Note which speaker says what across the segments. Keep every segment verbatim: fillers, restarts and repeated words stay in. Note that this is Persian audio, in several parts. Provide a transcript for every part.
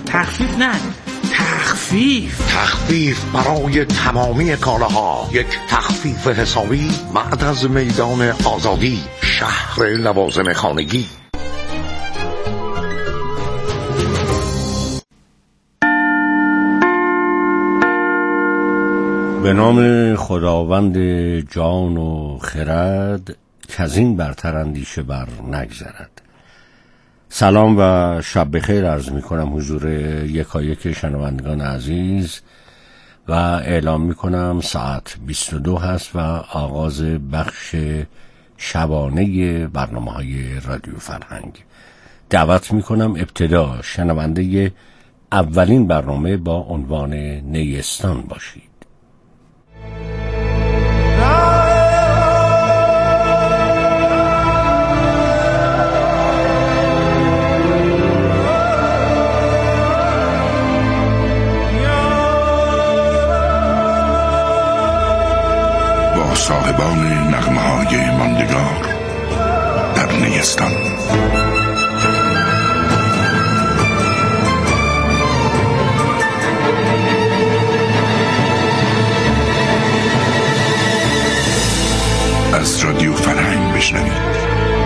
Speaker 1: تخفیف نه، تخفیف
Speaker 2: تخفیف برای تمامی کالاها. یک تخفیف حسابی بعد از میدان آزادی، شهر لوازم خانگی.
Speaker 3: به نام خداوند جان و خرد، کزین برتر اندیشه بر نگذرد. سلام و شب بخیر عرض می کنم حضور یکایک شنوندگان عزیز و اعلام می کنم ساعت بیست و دو هست و آغاز بخش شبانه برنامه های رادیو فرهنگ. دعوت می کنم ابتدا شنونده اولین برنامه با عنوان نیستان باشید.
Speaker 4: با صاحبان نغمه های ماندگار در نیستان. از رادیو فرهنگ بشنوید.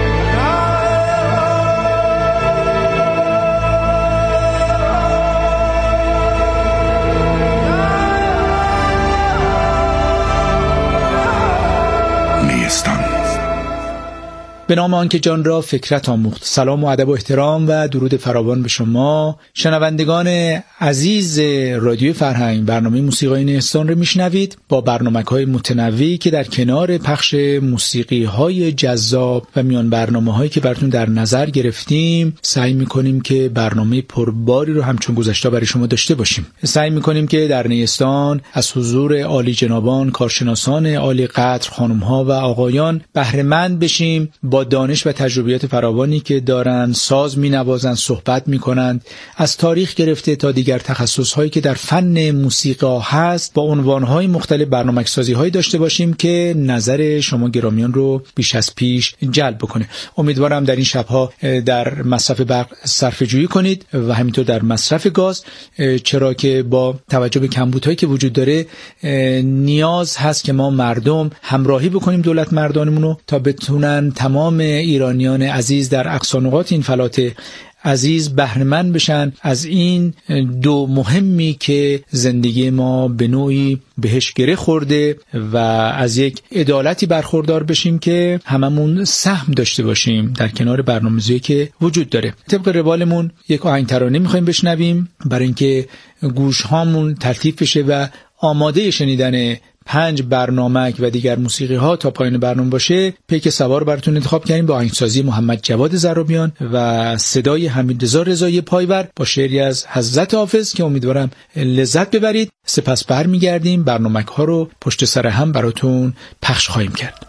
Speaker 5: به نام آنکه جان را فکرت آموخت. سلام و ادب و احترام و درود فراوان به شما شنوندگان عزیز رادیو فرهنگ. برنامه موسیقی نیستان رو میشنوید با برنامه‌های متنوعی که در کنار پخش موسیقی‌های جذاب و میان برنامه‌هایی که براتون در نظر گرفتیم سعی می‌کنیم که برنامه پرباری رو همچون گذشته برای شما داشته باشیم. سعی می‌کنیم که در نیستان از حضور عالی جنابان، کارشناسان عالی قدر، خانم‌ها و آقایان بهره مند بشیم. با دانش و تجربیات فراوانی که دارن ساز می‌نوازن، صحبت می‌کنند، از تاریخ گرفته تا دیگر تخصص‌هایی که در فن موسیقی هست با عنوان‌های مختلف برنامه‌سازی‌هایی داشته باشیم که نظر شما گرامیان رو بیش از پیش جلب بکنه. امیدوارم در این شب‌ها در مصرف برق صرفه‌جویی کنید و همینطور در مصرف گاز، چرا که با توجه به کمبودهایی که وجود داره نیاز هست که ما مردم همراهی بکنیم دولت مردانمون رو تا بتونن تمام ایرانیان عزیز در اقصا نقاط این فلات عزیز بهره مند بشن از این دو مهمی که زندگی ما به نوعی بهش گره خورده و از یک عدالتی برخوردار بشیم که هممون سهم داشته باشیم در کنار برنامه‌ریزی که وجود داره. طبق روالمون یک آهنگ ترانه می‌خوایم بشنویم برای اینکه گوش هامون تلطیف بشه و آماده شنیدن پنج برنامه و دیگر موسیقی ها تا پایان برنامه باشه. پیک سوار براتون انتخاب کردیم با آهنگسازی محمد جواد زرابیان و صدای حمیدرضا رضایی پایور با شعری از حضرت حافظ که امیدوارم لذت ببرید. سپس برمیگردیم برنامه ها رو پشت سر هم براتون پخش خواهیم کرد.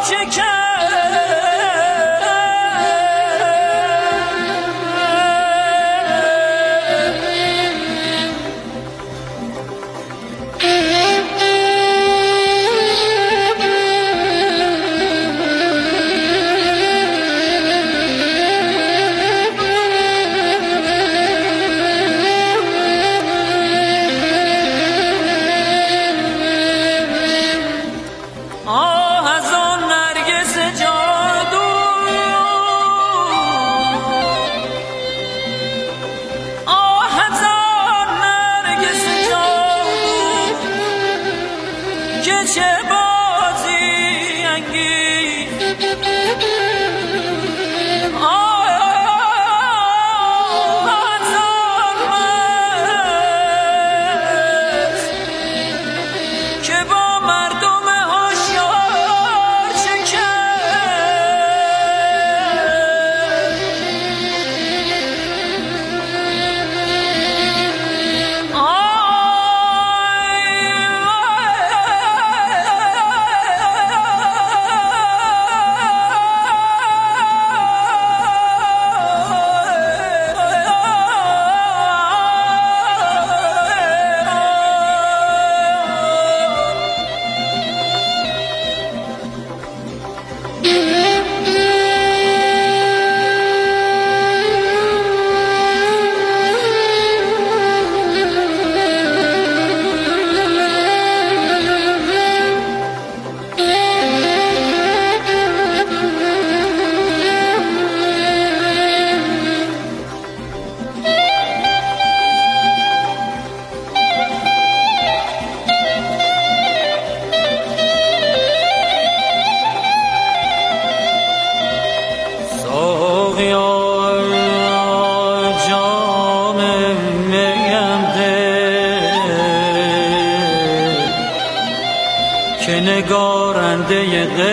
Speaker 6: نگارنده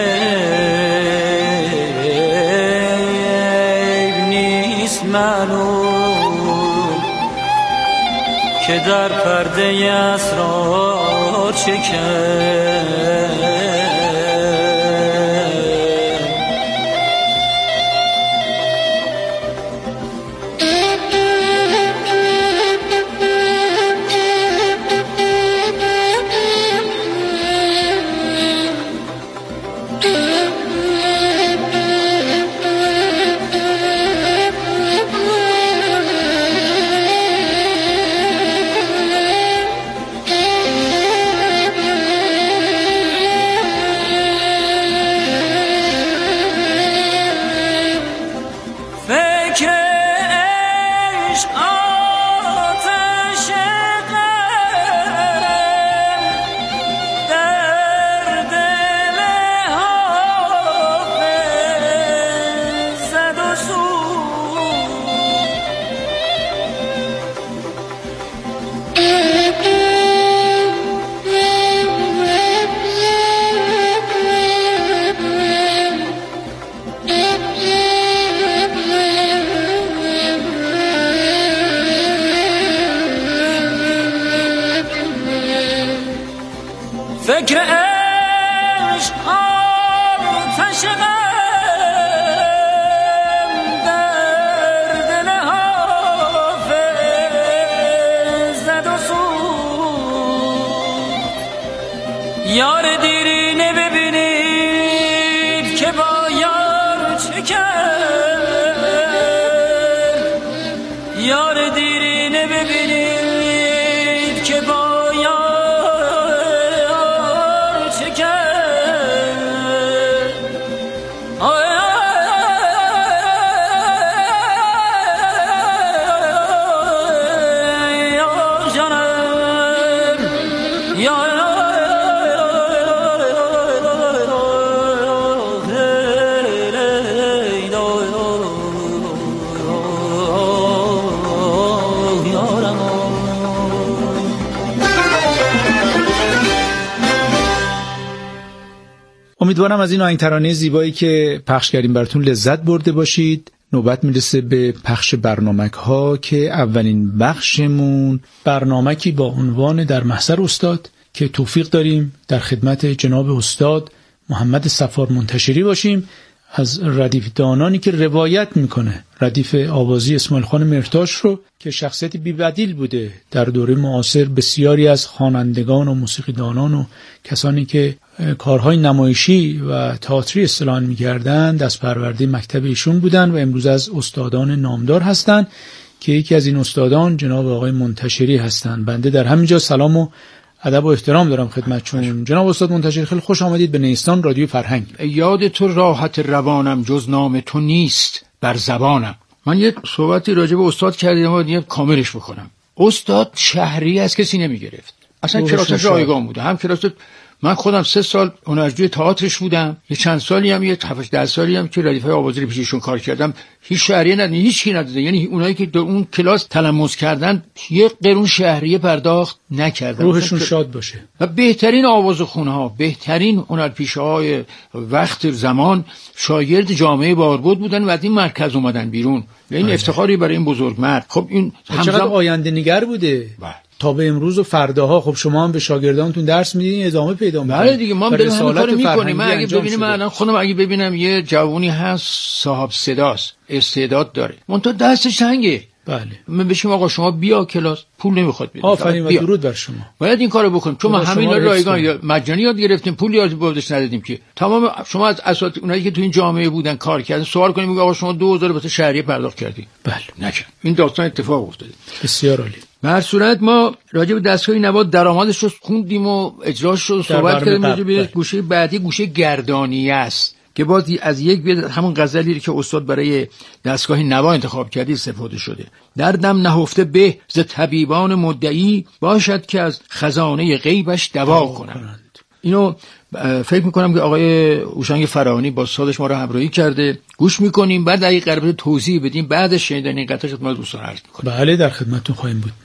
Speaker 6: غیب نیست معلوم که در پرده اسرار چکد. فکر عشق آتش غم در دل حافظ زد و سوخت. یار دیرینه ببینید که با یار چه کرد. یار دیرینه ببینید که با
Speaker 5: امیدوارم از این آهنگ ترانه زیبایی که پخش کردیم براتون لذت برده باشید. نوبت میرسه به پخش برنامک ها که اولین بخشمون برنامکی با عنوان در محضر استاد که توفیق داریم در خدمت جناب استاد محمد صفار منتشری باشیم، از ردیف دانانی که روایت میکنه ردیف آوازی اسماعیل خان مرتاش رو که شخصیت بی‌بدیل بوده در دوره معاصر. بسیاری از خوانندگان و موسیقیدانان و کسانی که کارهای نمایشی و تئاتری اصطلاحاً می‌کردن دست پرورده مکتب ایشون بودن و امروز از استادان نامدار هستند که یکی از این استادان جناب آقای منتشری هستند. بنده در همینجا سلام و ادب و احترام دارم خدمتشون. جناب استاد منتشری خیلی خوش آمدید به نیستان رادیو فرهنگ.
Speaker 7: یاد تو راحت روانم جز نام تو نیست بر زبانم. من یه صحبتی راجع به استاد کردم و دیگه کاملش بکنم. استاد شهری از کسی نمیگرفت، اصلا کلاس رایگان بوده. هم کلاس من خودم سه سال هنرجوی تئاترش بودم، یه چند سالی هم یه هفت ده سالی هم که ردیفای آوازی رو پیششون کار کردم. هیچ شهریه ندادن، هیچ کی نداده. یعنی اونایی که در اون کلاس تلموذ کردن یه قرون شهریه پرداخت نکردن.
Speaker 5: روحشون شاد باشه.
Speaker 7: و بهترین آوازخونه ها، بهترین هنرپیشه های وقت زمان شاگرد جامعه باربد بودن و از این مرکز اومدن بیرون. این افتخاری برای این بزرگمرد. خب این
Speaker 5: چقدر آینده نگر بوده.
Speaker 7: بله.
Speaker 5: تا به امروز و فرداها. خب شما هم به شاگردانتون درس میدین، ادامه پیدا میکنید.
Speaker 7: بله دیگه، ما به همین کارو میکنیم. من اگه ببینم الان خودم اگه ببینم یه جوونی هست صاحب صداست، استعداد داره، منتها دستش تنگه،
Speaker 5: بله،
Speaker 7: من بشم آقا شما بیا کلاس، پول نمیخواد بدید.
Speaker 5: آفرین و درود بر شما.
Speaker 7: باید این کارو بکنیم چون ما همین رایگان یا مجانی یاد گرفتیم، پول یاد بودش ندادیم که. تمام شما از اساتید اونایی که تو این جامعه بودن کار کردن سوال کنیم میگه آقا شما دو هزار واسه شهریه پرداخت کردی؟
Speaker 5: بله،
Speaker 7: نکرد. این داستان اتفاق افتاده.
Speaker 5: بسیار عالی.
Speaker 7: به هر صورت ما راجع به دستگاه نواد درآمدش رو خوندیم و اجراش رو صحبت کردیم. راجع به گوشه بعدی گوشه گردانی است که باز از یک بیاد همون غزلی که استاد برای دستگاه نوا انتخاب کردی استفاده شده. دردم نهفته به ز طبیبان مدعی باشد که از خزانه غیبش دوا کنند. اینو فکر میکنم که آقای هوشنگ فراهانی با سازش ما رو همراهی کرده. گوش میکنیم، بعد اگه قراره توضیح بدیم بعدش شنیدن این قطعه خدمت دوستان عرض میکنیم.
Speaker 5: بله، در خدمتتون خواهیم بود.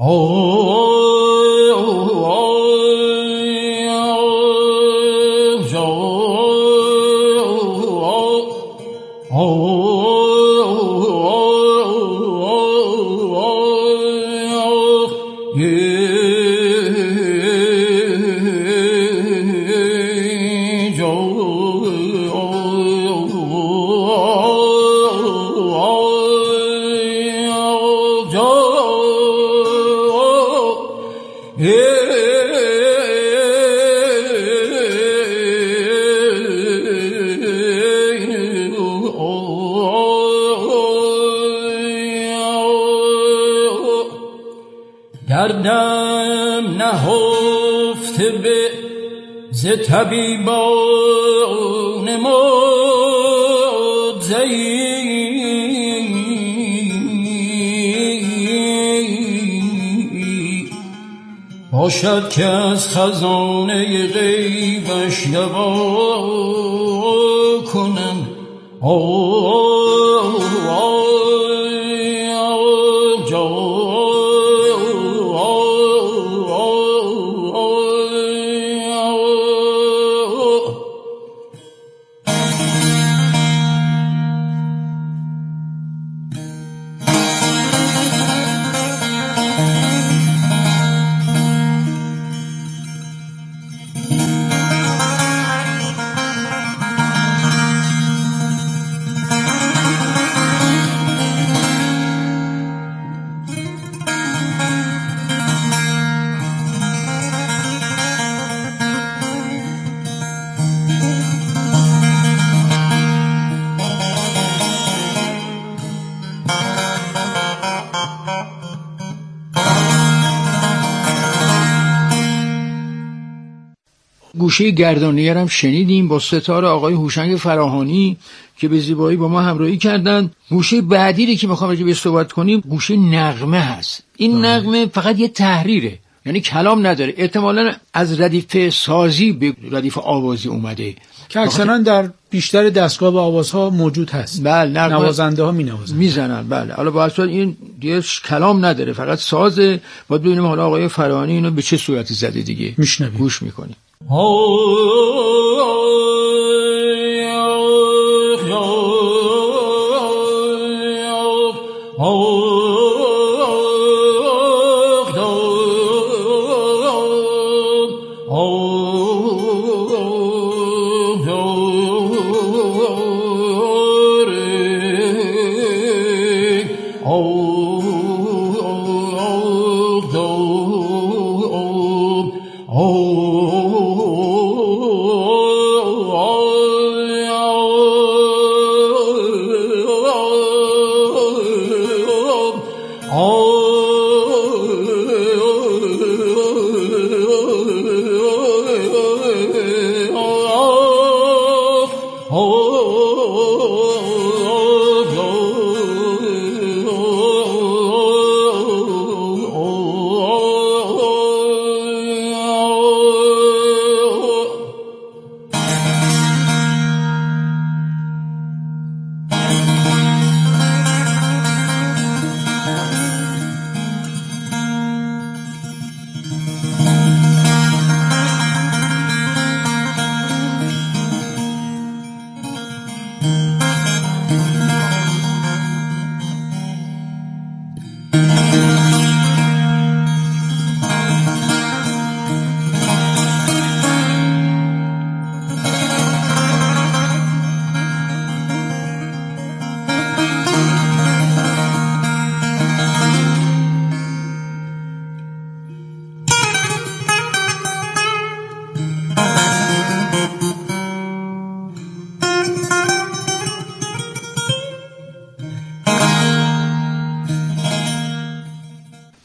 Speaker 6: دردم نهفته به ز طبیبان مدعی باشد که از خزانه غیبش دوا کنم.
Speaker 7: گوشه گردانیه هم شنیدیم با ستاره آقای هوشنگ فراهانی که به زیبایی با ما همراهی کردن. گوشه بعدی که میخوام راجع بهش صحبت کنیم گوشه نغمه هست. این آه. نغمه فقط یه تحریره، یعنی کلام نداره. احتمالاً از ردیف سازی به ردیف آوازی اومده
Speaker 5: که اکثرا در بیشتر دستگاه و آوازها موجود هست.
Speaker 7: بله،
Speaker 5: نوازنده ها می‌نوازن،
Speaker 7: میزنن. بله، حالا با اصلا این دیگه کلام نداره، فقط سازه. باید ببینیم حالا آقای فراهانی اینو به چه صورتی زده دیگه.
Speaker 5: میشنویم،
Speaker 7: گوش میکنیم.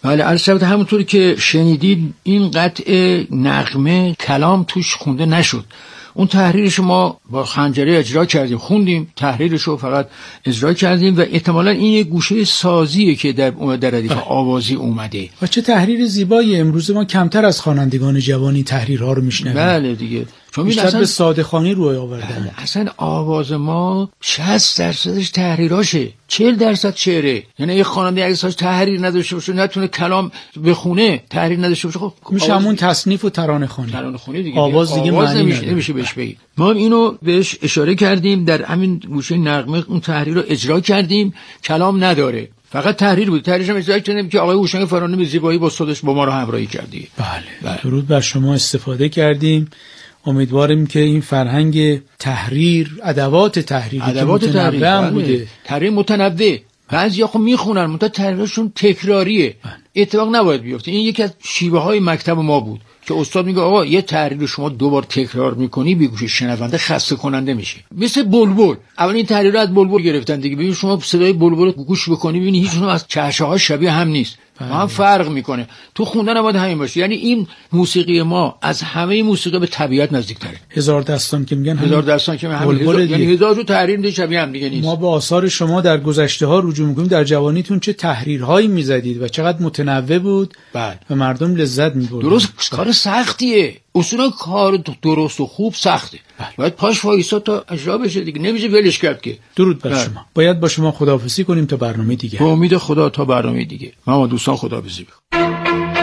Speaker 7: بله عرض شد همونطور که شنیدید این قطع نغمه کلام توش خونده نشد. اون تحریرش ما با خنجره اجرا کردیم، خوندیم تحریرش رو فقط اجرا کردیم و احتمالاً این یک گوشه سازیه که در در ردیف آوازی اومده.
Speaker 5: و چه تحریر زیبایی. امروز ما کمتر از خوانندگان جوانی تحریرها رو میشنویم.
Speaker 7: بله دیگه، چون
Speaker 5: بیشتر اصلا به ساده‌خوانی روی آوردن.
Speaker 7: اصلا آواز ما شصت درصدش تحریراشه، چهل درصد شعره. یعنی یه خواننده اگه ساز تحریر نداشته باشه، نتونه کلام بخونه، تحریر نداشته باشه، خب
Speaker 5: میشه همون تصنیف و ترانه خوانی.
Speaker 7: ترانه خوانی دیگه.
Speaker 5: آواز دیگه معنی
Speaker 7: نمیشه نمیشه بهش بگید. ما اینو بهش اشاره کردیم در همین گوشه نغمه، اون تحریر رو اجرا کردیم. کلام نداره، فقط تحریر بود. تحریرش هم اجرا کردیم که آقای هوشنگ فرانی به زیبایی با صداش با ما رو همراهی کردی.
Speaker 5: بله. بله. درود بر شما، استفاده کردیم. امیدواریم که این فرهنگ تحریر، ادوات تحریر
Speaker 7: ادوات تحریر هم بوده، تحریر متنوع. بعضیا خب میخونن منتها تحریرشون تکراریه. بله. اتفاق نباید بیفته. این یکی از شیوه های مکتب ما بود که استاد میگه آقا یه تحریر شما دوبار تکرار میکنی به گوش شنونده خسته کننده میشه. مثل بلبل، اول این تحریر رو از بلبل گرفتن دیگه. ببین شما صدای بلبل رو گوش بکنی ببینی هیچ کدوم از چهشه ها شبیه هم نیست. ما هم فرق میکنه. تو خوندن نباید همین باشه. یعنی این موسیقی ما از همه موسیقی به طبیعت نزدیک‌تره.
Speaker 5: هزار دستان که میگن
Speaker 7: هزار دستان که همین هزار... یعنی هزار جو تحریر دیگه شبیه هم دیگه نیست.
Speaker 5: ما به آثار شما در گذشته ها رجوع میکنیم. در جوانیتون چه تحریرهایی میزدید و چقدر متنوع بود.
Speaker 7: بله. و
Speaker 5: مردم لذت میبردن.
Speaker 7: درست کار سختیه. اصولا کار درست و خوب سخته. بله. باید پاش وایسا تا اجرا بشه دیگه، نمیشه ولش کرد که.
Speaker 5: درود بر شما. باید با شما خداحافظی کنیم تا برنامه دیگه.
Speaker 7: به امید خدا تا برنامه دیگه. ما دوستان خداحافظی می‌کنیم.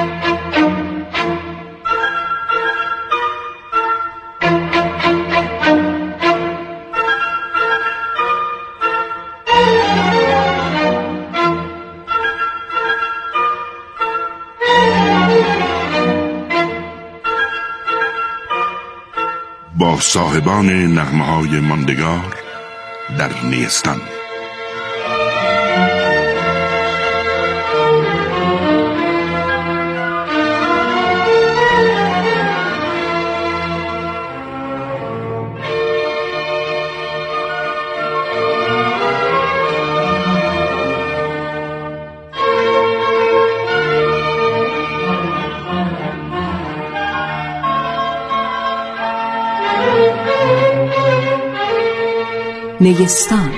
Speaker 4: با صاحبان نغمه‌های ماندگار در نیستان.
Speaker 8: نیستان.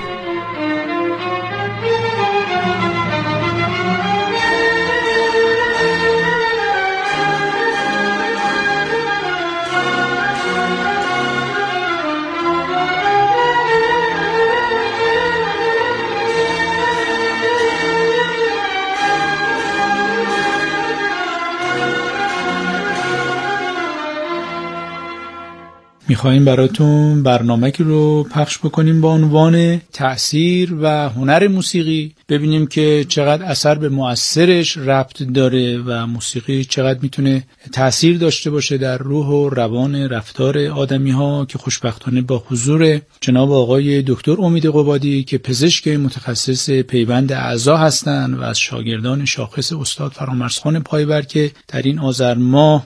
Speaker 5: میخواییم براتون برنامه‌ای رو پخش بکنیم با عنوان تأثیر و هنر موسیقی. ببینیم که چقدر اثر به مؤثرش ربط داره و موسیقی چقدر میتونه تأثیر داشته باشه در روح و روان رفتار آدمی ها، که خوشبختانه با حضور جناب آقای دکتر امید قبادی که پزشک متخصص پیوند اعضا هستند و از شاگردان شاخص استاد فرامرزخان پایور که در این آذر ماه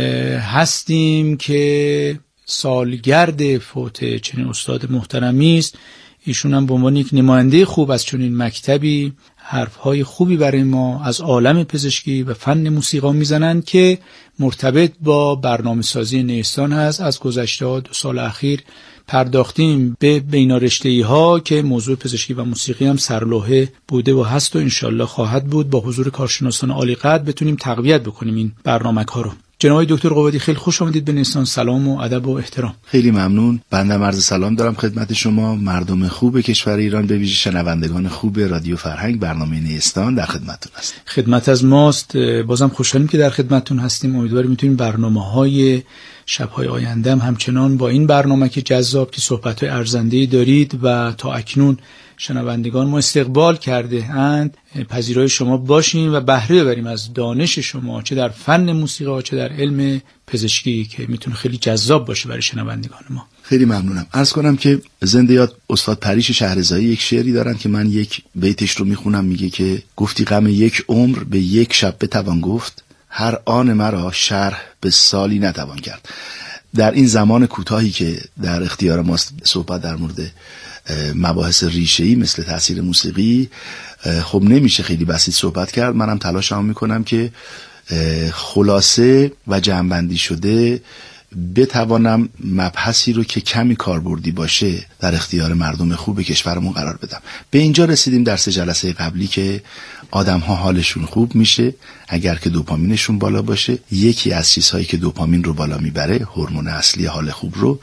Speaker 5: هستیم که سالگرد فوت چنین استاد محترمی است. ایشون هم به عنوان یک نماینده خوب از چنین مکتبی حرفهای خوبی برای ما از عالم پزشکی و فن موسیقی میزنند که مرتبط با برنامه سازی نیستان هست. از گذشته ها دو سال اخیر پرداختیم به بینارشته‌ای ها که موضوع پزشکی و موسیقی هم سرلوحه بوده و هست و انشالله خواهد بود. با حضور کارشناسان عالی قدر بتونیم تقویت بکنیم این برنامه ها رو. جناب دکتر قبادی خیلی خوش آمدید به نیستان. سلام و ادب و احترام.
Speaker 9: خیلی ممنون. بنده عرض سلام دارم خدمت شما مردم خوب کشور ایران، به ویژه شنوندگان خوب رادیو فرهنگ. برنامه نیستان در خدمتتون است.
Speaker 5: خدمت از ماست. بازم خوشحالیم که در خدمتتون هستیم. امیدواریم میتونیم برنامه‌های شب‌های آینده هم همچنان با این برنامه که جذاب که صحبت‌های ارزنده‌ای دارید و تا اکنون شنوندگان ما استقبال کرده اند پذیرای شما باشیم و بهره ببریم از دانش شما، چه در فن موسیقی چه در علم پزشکی که میتونه خیلی جذاب باشه برای شنوندگان ما.
Speaker 9: خیلی ممنونم. عرض کنم که زنده یاد استاد پریش شهرزایی یک شعری دارن که من یک بیتش رو میخونم. میگه که گفتی غم یک عمر به یک شب بتوان گفت، هر آن مرا شرح به سالی نتوان کرد. در این زمان کوتاهی که در اختیار ماست صحبت در مورد مباحث ریشه‌ای مثل تاثیر موسیقی خب نمیشه خیلی بسیط صحبت کرد. منم تلاشمو میکنم که خلاصه و جمع‌بندی شده بتوانم مبحثی رو که کمی کاربردی باشه در اختیار مردم خوب کشورمون قرار بدم. به اینجا رسیدیم در سه جلسه قبلی که آدم ها حالشون خوب میشه اگر که دوپامینشون بالا باشه. یکی از چیزهایی که دوپامین رو بالا میبره، هورمون اصلی حال خوب رو،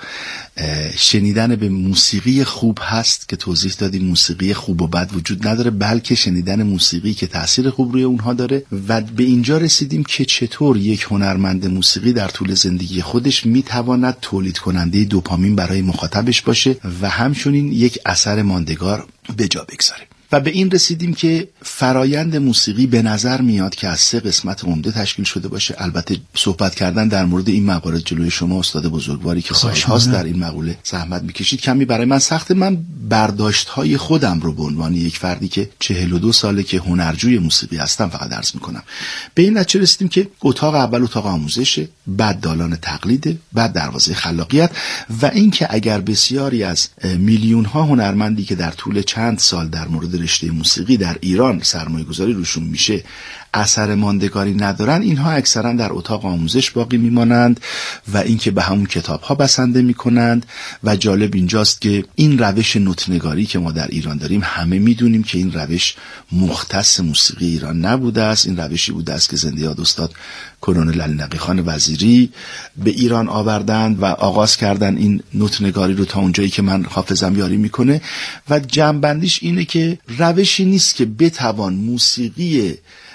Speaker 9: شنیدن به موسیقی خوب هست که توضیح دادیم موسیقی خوب و بد وجود نداره، بلکه شنیدن موسیقی که تاثیر خوب روی اونها داره. و به اینجا رسیدیم که چطور یک هنرمند موسیقی در طول زندگی خودش میتواند تولید کننده دوپامین برای مخاطبش باشه و همچنین یک اثر ماندگار به جا بگذاره. و به این رسیدیم که فرایند موسیقی به نظر میاد که از سه قسمت عمده تشکیل شده باشه. البته صحبت کردن در مورد این موارد جلوی شما استاد بزرگواری که سالهاست در این مقوله زحمت میکشید کمی برای من سخته. من برداشت‌های خودم رو به عنوان یک فردی که چهل و دو ساله که هنرجوی موسیقی هستم فقط عرض میکنم. به این نتیجه رسیدیم که اتاق اول اتاق آموزشه، بعد دالان تقلیده، بعد دروازه خلاقیت و اینکه اگر بسیاری از میلیون ها هنرمندی که در طول چند سال در مورد رشته موسیقی در ایران سرمایه گذاری روشون میشه اثر ماندگاری ندارن، اینها اکثرا در اتاق آموزش باقی میمانند و اینکه به همون کتاب ها بسنده میکنند. و جالب اینجاست که این روش نوت‌نگاری که ما در ایران داریم همه میدونیم که این روش مختص موسیقی ایران نبوده است. این روشی بوده است که زنده یاد استاد کرونل علی نقی خان وزیری به ایران آوردند و آغاز کردن این نوت‌نگاری رو تا اونجایی که من حافظم یاری میکنه. و جمع‌بندیش اینه که روشی نیست که بتوان موسیقی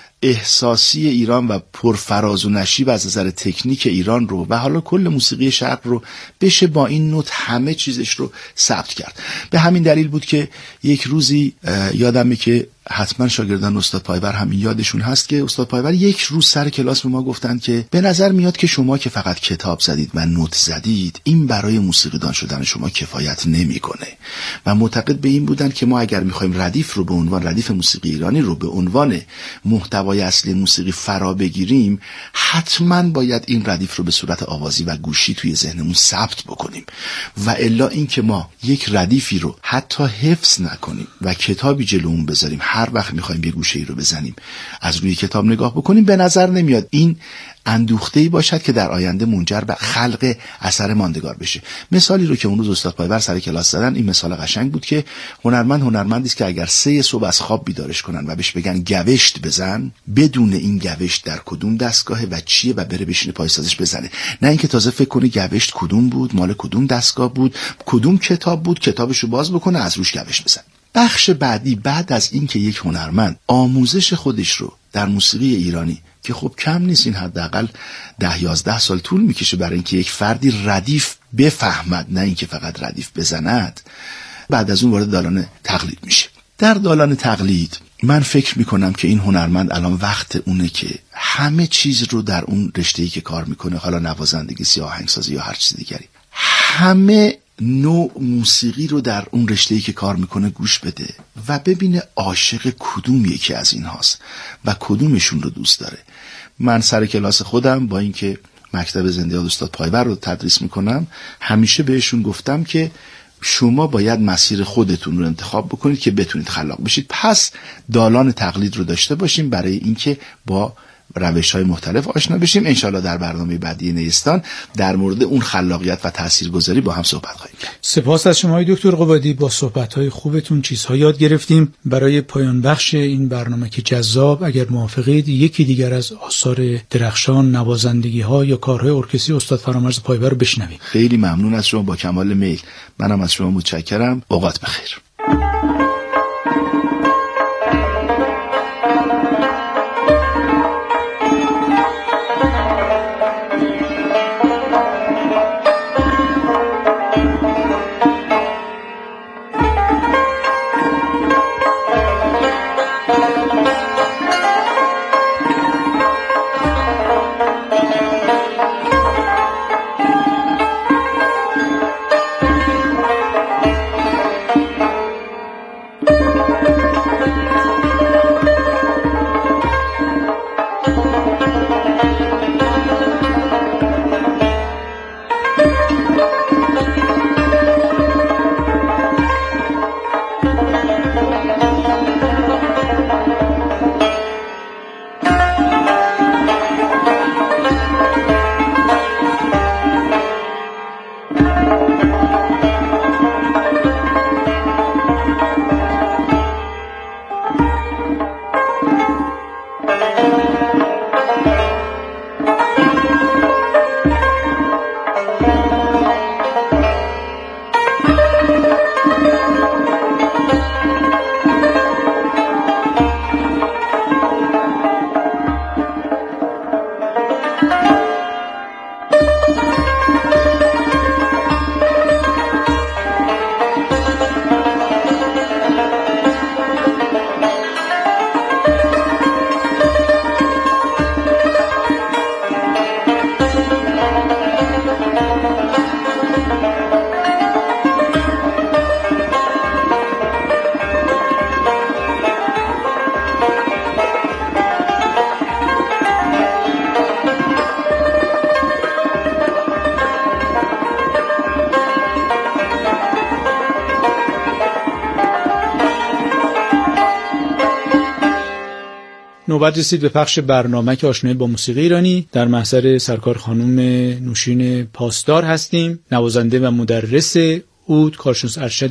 Speaker 9: احساسی ایران و پرفراز و نشیب از نظر تکنیک ایران رو و حالا کل موسیقی شرق رو بشه با این نوت همه چیزش رو ثبت کرد. به همین دلیل بود که یک روزی یادمه که حتما شاگردان استاد پایور همین یادشون هست که استاد پایور یک روز سر کلاس به ما گفتند که به نظر میاد که شما که فقط کتاب زدید و نوت زدید این برای موسیقیدان شدن شما کفایت نمیکنه. و معتقد به این بودن که ما اگر میخوایم ردیف رو به عنوان ردیف موسیقی ایرانی رو به عنوان محتوای اصلی موسیقی فرا بگیریم حتما باید این ردیف رو به صورت آوازی و گوشی توی ذهنمون ثبت بکنیم و الا این که ما یک ردیفی رو حتی حفظ نکنیم و کتابی جلومون بذاریم هر وقت میخوایم یه گوشه ای رو بزنیم از روی کتاب نگاه بکنیم به نظر نمیاد این اندوخته‌ای باشد که در آینده منجر به خلق اثر ماندگار بشه. مثالی رو که اون روز استاد پایور سر کلاس زدن این مثال قشنگ بود که هنرمند هنرمندی است که اگر سه صبح از خواب بیدارش کنن و بهش بگن گوشت بزن بدون این گوشت در کدوم دستگاهه و چیه و بره بشینه پای سازش بزنه، نه اینکه تازه فکر کنه گوشت کدوم بود، مال کدوم دستگاه بود، کدوم کتاب بود، کتابشو باز بکنه از روش گوشت بزنه. بخش بعدی بعد از این که یک هنرمند آموزش خودش رو در موسیقی ایرانی که خب کم نیست، این حداقل ده یازده سال طول میکشه برای اینکه یک فردی ردیف بفهمد نه اینکه فقط ردیف بزند، بعد از اون وارد دالان تقلید میشه. در دالان تقلید من فکر میکنم که این هنرمند الان وقت اونه که همه چیز رو در اون رشته‌ای که کار میکنه، حالا نوازندگی، سی آهنگسازی یا هر چیز دیگری، همه نوع موسیقی رو در اون رشته‌ای که کار میکنه گوش بده و ببینه عاشق کدوم یکی از این هاست و کدومشون رو دوست داره. من سر کلاس خودم با اینکه مکتب زنده یاد استاد پایور رو تدریس میکنم همیشه بهشون گفتم که شما باید مسیر خودتون رو انتخاب بکنید که بتونید خلاق بشید. پس دالان تقلید رو داشته باشیم برای اینکه با روش‌های مختلف آشنا بشیم. انشالله در برنامه بعدی نیستان در مورد اون خلاقیت و تاثیرگذاری با هم صحبت خواهیم کرد.
Speaker 5: سپاس از شما دکتر قبادی، با صحبت‌های خوبتون چیزها یاد گرفتیم. برای پایان بخش این برنامه که جذاب، اگر موافقید یکی دیگر از آثار درخشان، نوازندگی‌ها یا کارهای ارکستری استاد فرامرز پایور رو بشنویم.
Speaker 9: خیلی ممنون از شما، با کمال میل. منم از شما متشکرم. اوقات بخیر.
Speaker 5: نوبت رسید به پخش برنامه که آشنایی با موسیقی ایرانی. در محضر سرکار خانم نوشین پاسدار هستیم، نوازنده و مدرس عود، کارشناس ارشد